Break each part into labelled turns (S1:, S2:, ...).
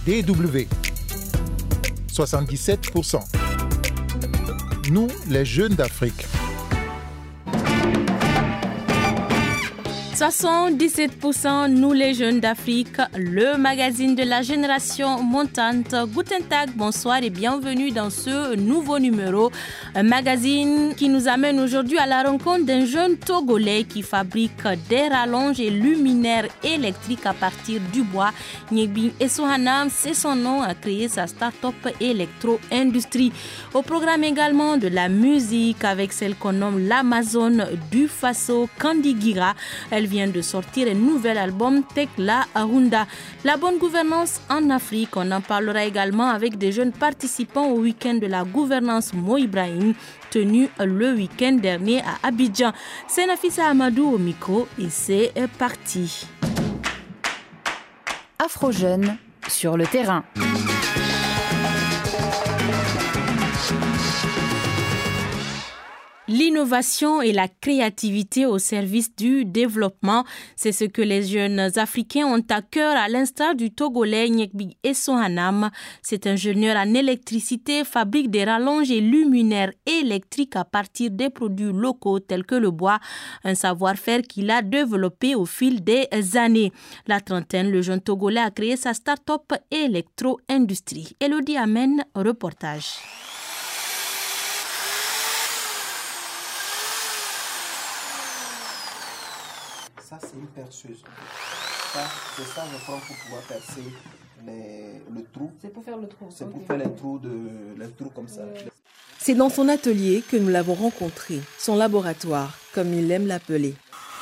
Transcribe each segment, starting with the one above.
S1: DW. 77%. Nous, les jeunes d'Afrique.
S2: 77%, nous les jeunes d'Afrique, le magazine de la génération montante. Guten Tag, bonsoir et bienvenue dans ce nouveau numéro. Un magazine qui nous amène aujourd'hui à la rencontre d'un jeune Togolais qui fabrique des rallonges et luminaires électriques à partir du bois. Nyebin Essohanam, c'est son nom, a créé sa start-up électro-industrie. Au programme également de la musique avec celle qu'on nomme l'Amazone du Faso, Kandi Gira. Elle vient de sortir un nouvel album, Tekla Arunda. La bonne gouvernance en Afrique, on en parlera également avec des jeunes participants au week-end de la gouvernance Mo Ibrahim, tenu le week-end dernier à Abidjan. C'est Nafissa Amadou au micro et c'est parti.
S3: Afro Jeunes sur le terrain.
S2: L'innovation et la créativité au service du développement, c'est ce que les jeunes Africains ont à cœur, à l'instar du Togolais Nyekbi Essohanam. C'est ingénieur en électricité, fabrique des rallonges et luminaires électriques à partir des produits locaux tels que le bois, un savoir-faire qu'il a développé au fil des années. La trentaine, le jeune Togolais a créé sa start-up électro-industrie. Elodie Amen, reportage.
S4: Ça, c'est une perceuse. C'est ça, je prends pour pouvoir percer le trou.
S5: C'est pour faire le trou.
S4: C'est pour faire les trous comme ça.
S5: C'est dans son atelier que nous l'avons rencontré, son laboratoire, comme il aime l'appeler.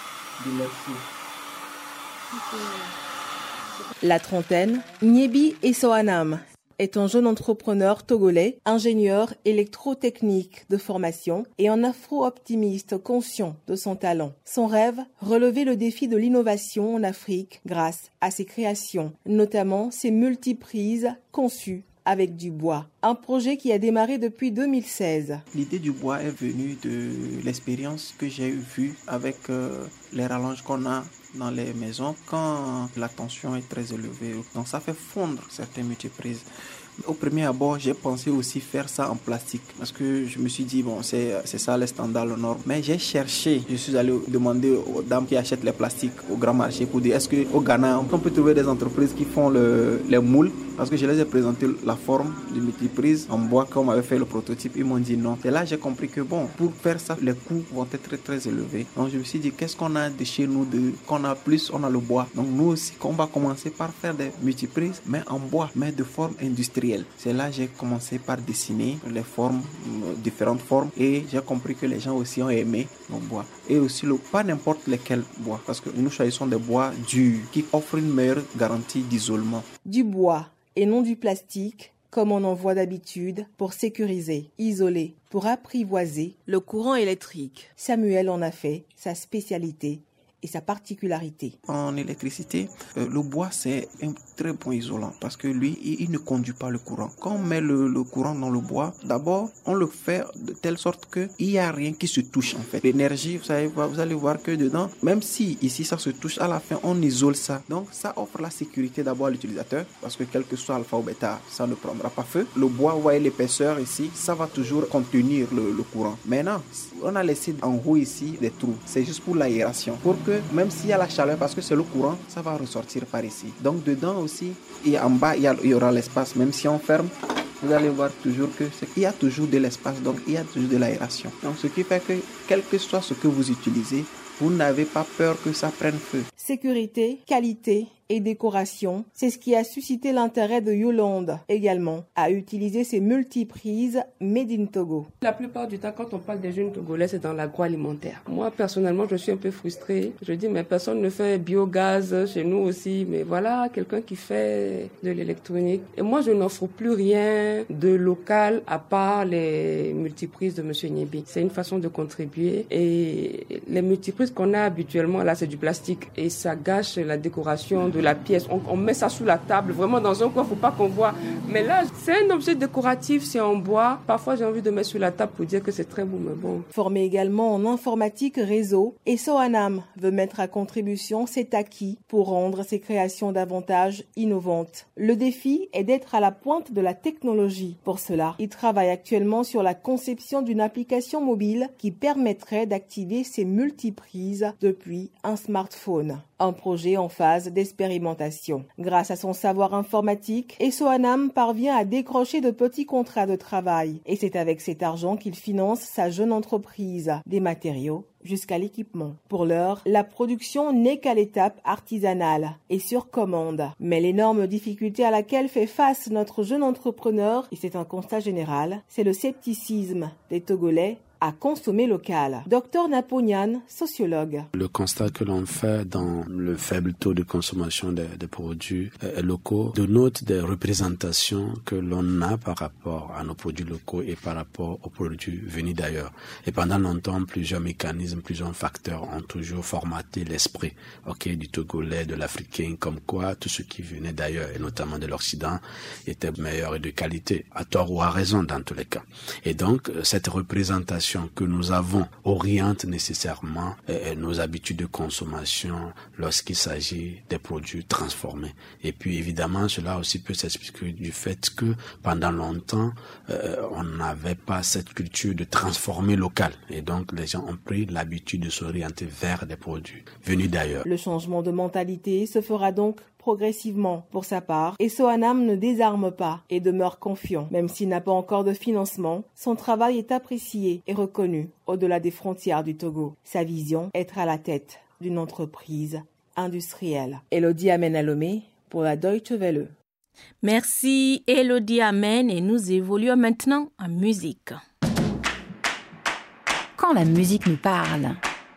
S5: La trentaine, Nyebi Essohanam est un jeune entrepreneur togolais, ingénieur électrotechnique de formation et un afro-optimiste conscient de son talent. Son rêve, relever le défi de l'innovation en Afrique grâce à ses créations, notamment ses multiprises conçues avec du bois. Un projet qui a démarré depuis 2016.
S4: L'idée du bois est venue de l'expérience que j'ai vue avec les rallonges qu'on a dans les maisons quand la tension est très élevée. Donc ça fait fondre certaines multiprises. Au premier abord, j'ai pensé aussi faire ça en plastique parce que je me suis dit, bon, c'est ça les standards, le norme. Mais j'ai cherché, je suis allé demander aux dames qui achètent les plastiques au grand marché pour dire, est-ce qu'au Ghana, on peut trouver des entreprises qui font les moules? Parce que je les ai présenté la forme de multiprise en bois comme on avait fait le prototype. Ils m'ont dit non. Et là, j'ai compris que bon, pour faire ça, les coûts vont être très très élevés. Donc je me suis dit, qu'est-ce qu'on a de chez nous qu'on a plus? On a le bois. Donc nous aussi, on va commencer par faire des multiprises, mais en bois, mais de forme industrielle. C'est là que j'ai commencé par dessiner les formes, différentes formes. Et j'ai compris que les gens aussi ont aimé le bois. Et aussi, pas n'importe lesquels bois. Parce que nous choisissons des bois durs qui offrent une meilleure garantie d'isolement.
S5: Du bois et non du plastique, comme on en voit d'habitude, pour sécuriser, isoler, pour apprivoiser le courant électrique. Samuel en a fait sa spécialité et sa particularité.
S4: En électricité, le bois c'est un très bon isolant parce que lui, il ne conduit pas le courant. Quand on met le courant dans le bois, d'abord, on le fait de telle sorte qu'il n'y a rien qui se touche en fait. L'énergie, vous allez voir que dedans, même si ici ça se touche, à la fin, on isole ça. Donc ça offre la sécurité d'abord à l'utilisateur parce que quel que soit alpha ou bêta, ça ne prendra pas feu. Le bois, vous voyez l'épaisseur ici, ça va toujours contenir le courant. Maintenant, on a laissé en haut ici des trous. C'est juste pour l'aération. Pour que même s'il y a la chaleur, parce que c'est le courant, ça va ressortir par ici. Donc dedans aussi, et en bas, il y aura l'espace. Même si on ferme, vous allez voir toujours qu'il y a toujours de l'espace, donc il y a toujours de l'aération. Donc ce qui fait que, quel que soit ce que vous utilisez, vous n'avez pas peur que ça prenne feu.
S5: Sécurité, qualité et décoration, c'est ce qui a suscité l'intérêt de Yolande également à utiliser ces multiprises made in Togo.
S6: La plupart du temps, quand on parle des jeunes Togolais, c'est dans l'agroalimentaire. Moi, personnellement, je suis un peu frustrée. Je dis, mais personne ne fait biogaz chez nous aussi. Mais voilà, quelqu'un qui fait de l'électronique. Et moi, je n'offre plus rien de local à part les multiprises de Monsieur Nyebi. C'est une façon de contribuer. Et les multiprises qu'on a habituellement, là, c'est du plastique. Et ça gâche la décoration de de la pièce. On met ça sous la table, vraiment dans un coin, il ne faut pas qu'on voit. Mais là, c'est un objet décoratif, c'est en bois. Parfois, j'ai envie de mettre sur la table pour dire que c'est très beau, mais bon.
S5: Formé également en informatique réseau, Esso Anam veut mettre à contribution cet acquis pour rendre ses créations davantage innovantes. Le défi est d'être à la pointe de la technologie. Pour cela, il travaille actuellement sur la conception d'une application mobile qui permettrait d'activer ses multiprises depuis un smartphone. Un projet en phase d'expérimentation. Grâce à son savoir informatique, Esso Anam parvient à décrocher de petits contrats de travail. Et c'est avec cet argent qu'il finance sa jeune entreprise, des matériaux jusqu'à l'équipement. Pour l'heure, la production n'est qu'à l'étape artisanale et sur commande. Mais l'énorme difficulté à laquelle fait face notre jeune entrepreneur, et c'est un constat général, c'est le scepticisme des Togolais à consommer local. Dr Naponian, sociologue.
S7: Le constat que l'on fait dans le faible taux de consommation des produits locaux dénote des représentations que l'on a par rapport à nos produits locaux et par rapport aux produits venus d'ailleurs. Et pendant longtemps, plusieurs mécanismes, plusieurs facteurs ont toujours formaté l'esprit du Togolais, de l'Africain, comme quoi tout ce qui venait d'ailleurs, et notamment de l'Occident, était meilleur et de qualité, à tort ou à raison dans tous les cas. Et donc, cette représentation que nous avons oriente nécessairement nos habitudes de consommation lorsqu'il s'agit des produits transformés. Et puis évidemment, cela aussi peut s'expliquer du fait que pendant longtemps, on n'avait pas cette culture de transformer local. Et donc les gens ont pris l'habitude de s'orienter vers des produits venus d'ailleurs.
S5: Le changement de mentalité se fera donc progressivement. Pour sa part, Esso Anam ne désarme pas et demeure confiant. Même s'il n'a pas encore de financement, son travail est apprécié et reconnu au-delà des frontières du Togo. Sa vision, être à la tête d'une entreprise industrielle. Elodie Amen-Alomé pour la Deutsche Welle.
S2: Merci Elodie Amen et nous évoluons maintenant en musique.
S3: Quand la musique nous parle.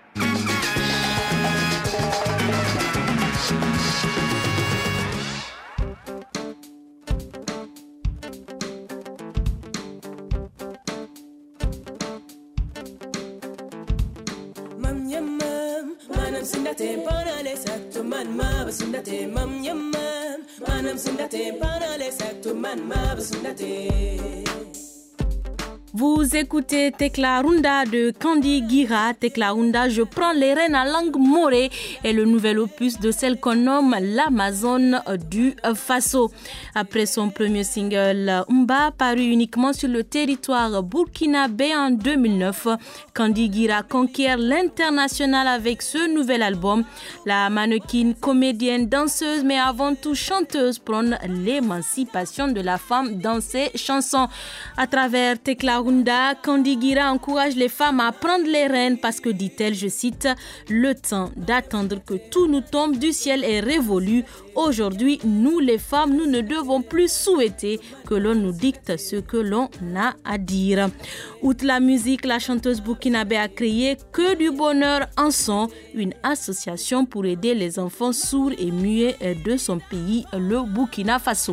S2: Vous écoutez Tekla Runda de Kandi Gira. Tekla Runda, je prends les rênes en langue morée, est le nouvel opus de celle qu'on nomme l'Amazone du Faso. Après son premier single Mba, paru uniquement sur le territoire burkinabé en 2009, Kandi Gira conquiert l'international avec ce nouvel album. La mannequin, comédienne, danseuse, mais avant tout chanteuse, prône l'émancipation de la femme dans ses chansons. À travers Tekla Runda, Kandi Gira encourage les femmes à prendre les rênes parce que, dit-elle, je cite, « Le temps d'attendre que tout nous tombe du ciel est révolu. Aujourd'hui, nous les femmes, nous ne devons plus souhaiter que l'on nous dicte ce que l'on a à dire. » Outre la musique, la chanteuse burkinabé a créé Que du bonheur en son, une association pour aider les enfants sourds et muets de son pays, le Burkina Faso.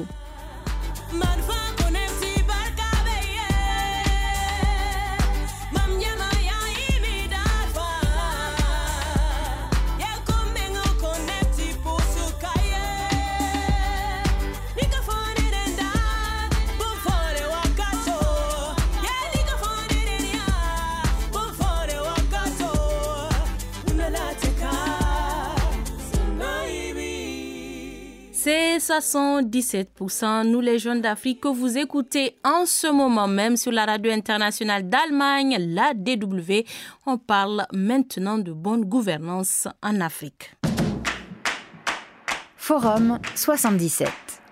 S2: C'est 77%, nous les jeunes d'Afrique que vous écoutez en ce moment même sur la radio internationale d'Allemagne, la DW. On parle maintenant de bonne gouvernance en Afrique.
S3: Forum 77.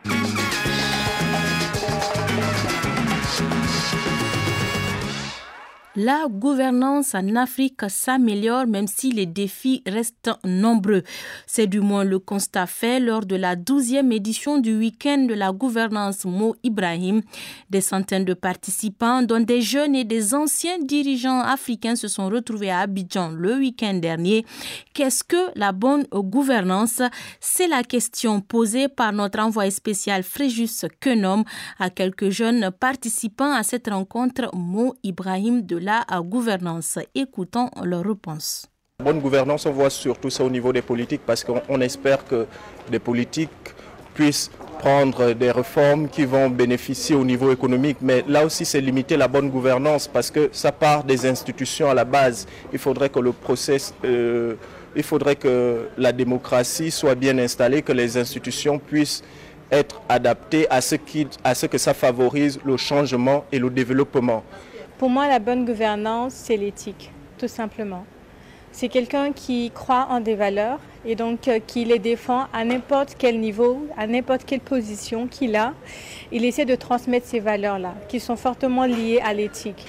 S2: La gouvernance en Afrique s'améliore même si les défis restent nombreux. C'est du moins le constat fait lors de la 12e édition du week-end de la gouvernance Mo Ibrahim. Des centaines de participants, dont des jeunes et des anciens dirigeants africains, se sont retrouvés à Abidjan le week-end dernier. Qu'est-ce que la bonne gouvernance? C'est la question posée par notre envoyé spécial Fréjus Kenom à quelques jeunes participants à cette rencontre Mo Ibrahim de la gouvernance. Écoutons leur réponse.
S8: Bonne gouvernance, on voit surtout ça au niveau des politiques parce qu'on espère que des politiques puissent prendre des réformes qui vont bénéficier au niveau économique. Mais là aussi, c'est limiter la bonne gouvernance parce que ça part des institutions à la base. Il faudrait que le process, il faudrait que la démocratie soit bien installée, que les institutions puissent être adaptées à ce que ça favorise le changement et le développement.
S9: Pour moi, la bonne gouvernance, c'est l'éthique, tout simplement. C'est quelqu'un qui croit en des valeurs et donc qui les défend à n'importe quel niveau, à n'importe quelle position qu'il a. Il essaie de transmettre ces valeurs-là, qui sont fortement liées à l'éthique.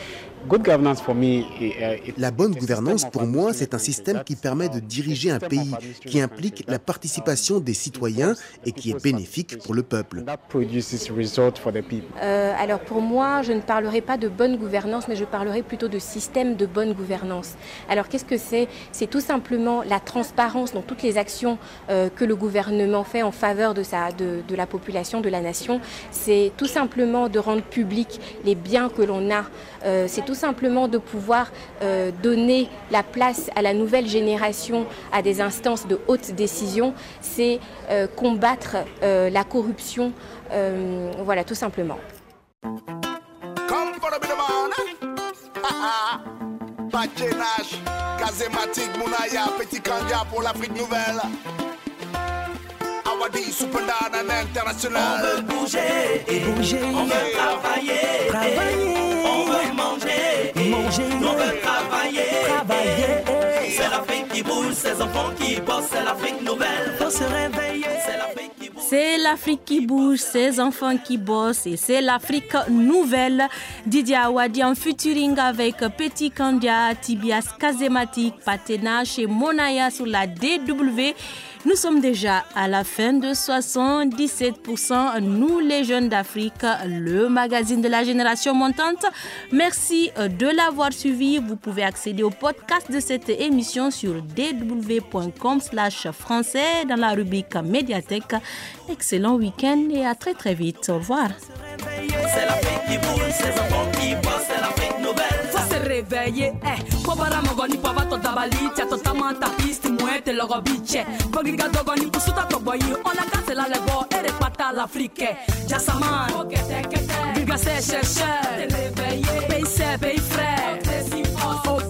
S10: La bonne gouvernance, pour moi, c'est un système qui permet de diriger un pays, qui implique la participation des citoyens et qui est bénéfique pour le peuple.
S11: Alors pour moi, je ne parlerai pas de bonne gouvernance, mais je parlerai plutôt de système de bonne gouvernance. Alors qu'est-ce que c'est ? C'est tout simplement la transparence dans toutes les actions que le gouvernement fait en faveur de la population, de la nation. C'est tout simplement de rendre public les biens que l'on a. C'est tout simplement de pouvoir donner la place à la nouvelle génération, à des instances de haute décision. C'est combattre la corruption, voilà, tout simplement.
S12: Patinage, Kazematik, Mounaya, Petit Kandia pour l'Afrique nouvelle. Awadi, Supendana, international.
S13: On veut bouger, on veut travailler. On veut manger, on veut travailler. C'est l'Afrique qui bouge, ses enfants qui bossent, c'est l'Afrique nouvelle. Faut se réveiller, c'est l'Afrique qui bouge.
S2: C'est l'Afrique qui bouge, ses enfants qui bossent et c'est l'Afrique nouvelle. Didier Awadi en featuring avec Petit Kandia, Tibias Kazematik, Patinage et Monaya sur la DW. Nous sommes déjà à la fin de 77%. Nous, les jeunes d'Afrique, le magazine de la génération montante. Merci de l'avoir suivi. Vous pouvez accéder au podcast de cette émission sur dw.com/français dans la rubrique médiathèque. Excellent week-end et à très très vite. Au revoir.
S13: C'est l'Afrique qui bouge, ses enfants qui bossent, c'est l'Afrique nouvelle. Faut se réveiller, Pobara mogoni pavato dabali, tiato tamanta isti muete logo biche. Pogiga dogoni pusuta toboyi, on a cassé la lebo et repata l'Afrique. Jassaman, giga se chercheur, pays c'est pays frère.